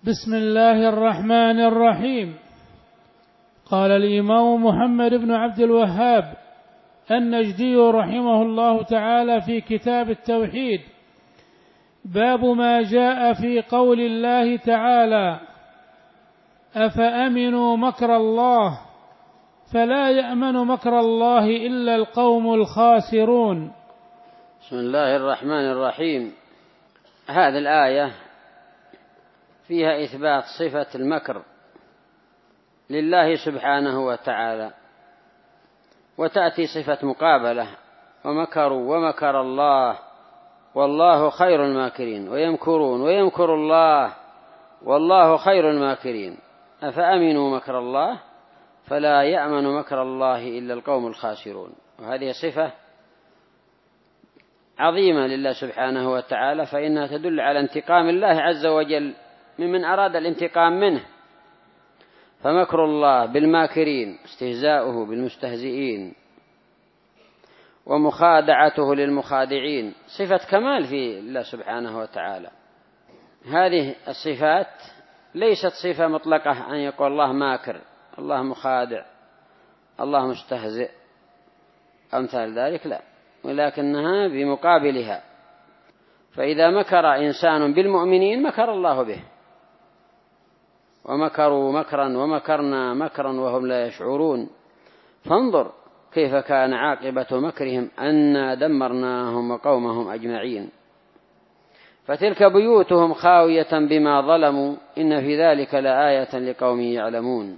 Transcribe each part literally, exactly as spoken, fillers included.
بسم الله الرحمن الرحيم. قال الإمام محمد بن عبد الوهاب النجدي رحمه الله تعالى في كتاب التوحيد: باب ما جاء في قول الله تعالى: أفأمنوا مكر الله فلا يأمن مكر الله إلا القوم الخاسرون. بسم الله الرحمن الرحيم. هذه الآية فيها إثبات صفة المكر لله سبحانه وتعالى، وتأتي صفة مقابلة: ومكروا ومكر الله والله خير الماكرين، ويمكرون ويمكر الله والله خير الماكرين. أفأمنوا مكر الله فلا يأمن مكر الله إلا القوم الخاسرون. وهذه صفة عظيمة لله سبحانه وتعالى، فإنها تدل على انتقام الله عز وجل ممن أراد الانتقام منه. فمكر الله بالماكرين استهزاؤه بالمستهزئين، ومخادعته للمخادعين صفة كمال في الله سبحانه وتعالى. هذه الصفات ليست صفة مطلقة أن يقول الله ماكر، الله مخادع، الله مستهزئ أمثال ذلك، لا، ولكنها بمقابلها. فإذا مكر إنسان بالمؤمنين مكر الله به، ومكروا مكرا ومكرنا مكرا وهم لا يشعرون. فانظر كيف كان عاقبة مكرهم أنا دمرناهم وقومهم أجمعين. فتلك بيوتهم خاوية بما ظلموا إن في ذلك لآية لقوم يعلمون.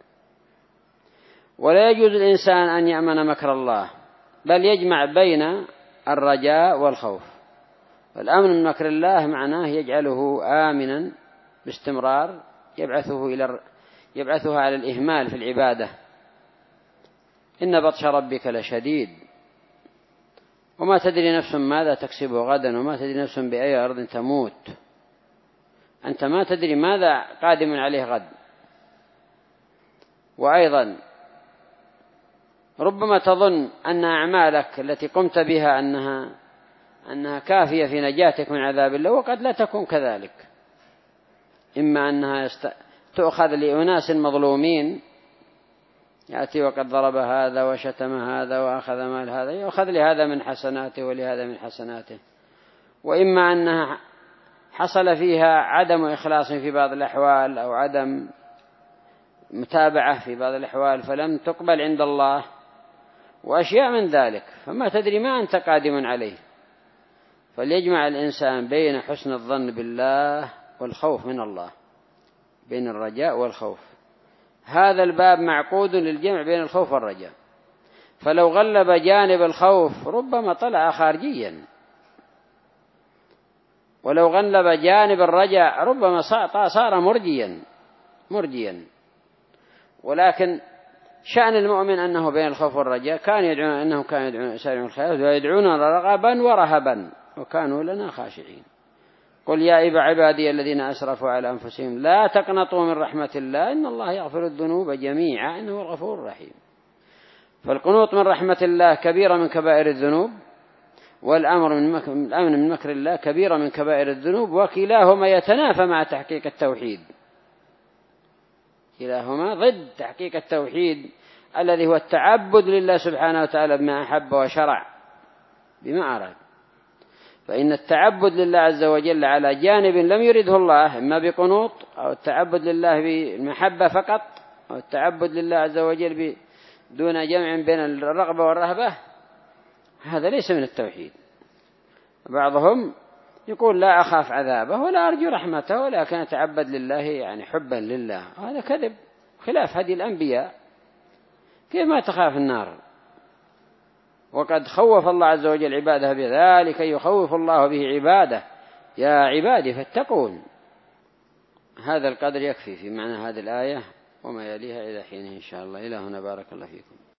ولا يجوز الإنسان أن يأمن مكر الله، بل يجمع بين الرجاء والخوف. والأمن من مكر الله معناه يجعله آمنا باستمرار، يبعثه إلى يبعثها على الإهمال في العبادة. إن بطش ربك لشديد، وما تدري نفس ماذا تكسب غدا، وما تدري نفس بأي أرض تموت. أنت ما تدري ماذا قادم عليه غد. وأيضا ربما تظن أن أعمالك التي قمت بها أنها أنها كافية في نجاتك من عذاب الله، وقد لا تكون كذلك. إما أنها يست... تؤخذ لأناس مظلومين، يأتي وقد ضرب هذا وشتم هذا وأخذ مال هذا، يأخذ لهذا من حسناته ولهذا من حسناته. وإما أنها حصل فيها عدم إخلاص في بعض الأحوال، أو عدم متابعة في بعض الأحوال فلم تقبل عند الله، وأشياء من ذلك. فما تدري ما أنت قادم عليه. فليجمع الإنسان بين حسن الظن بالله والخوف من الله، بين الرجاء والخوف. هذا الباب معقود للجمع بين الخوف والرجاء. فلو غلب جانب الخوف ربما طلع خارجيا، ولو غلب جانب الرجاء ربما صار مرجيا مرجيا. ولكن شأن المؤمن أنه بين الخوف والرجاء. كان يدعون أنه كان يدعون يسارعون الخيرات ويدعون رغبا ورهبا وكانوا لنا خاشعين. قل يا عبادي الذين أسرفوا على أنفسهم لا تقنطوا من رحمة الله إن الله يغفر الذنوب جميعا إنه الغفور الرحيم. فالقنوط من رحمة الله كبيرة من كبائر الذنوب، والأمر من مك... الأمن من مكر الله كبيرة من كبائر الذنوب، وكلاهما يتنافى مع تحقيق التوحيد. كلاهما ضد تحقيق التوحيد الذي هو التعبد لله سبحانه وتعالى بما أحب وشرع بما أراد. فإن التعبد لله عز وجل على جانب لم يرده الله، إما بقنوط، أو التعبد لله بالمحبة فقط، أو التعبد لله عز وجل دون جمع بين الرغبة والرهبة، هذا ليس من التوحيد. بعضهم يقول لا أخاف عذابه ولا أرجو رحمته ولكن أتعبد لله يعني حبا لله. هذا كذب، خلاف هدي الأنبياء. كيف ما تخاف النار وقد خوف الله عز وجل عباده بذلك؟ يخوف الله به عباده يا عبادي فاتقون. هذا القدر يكفي في معنى هذه الآية وما يليها إلى حين إن شاء الله. إلى هنا بارك الله فيكم.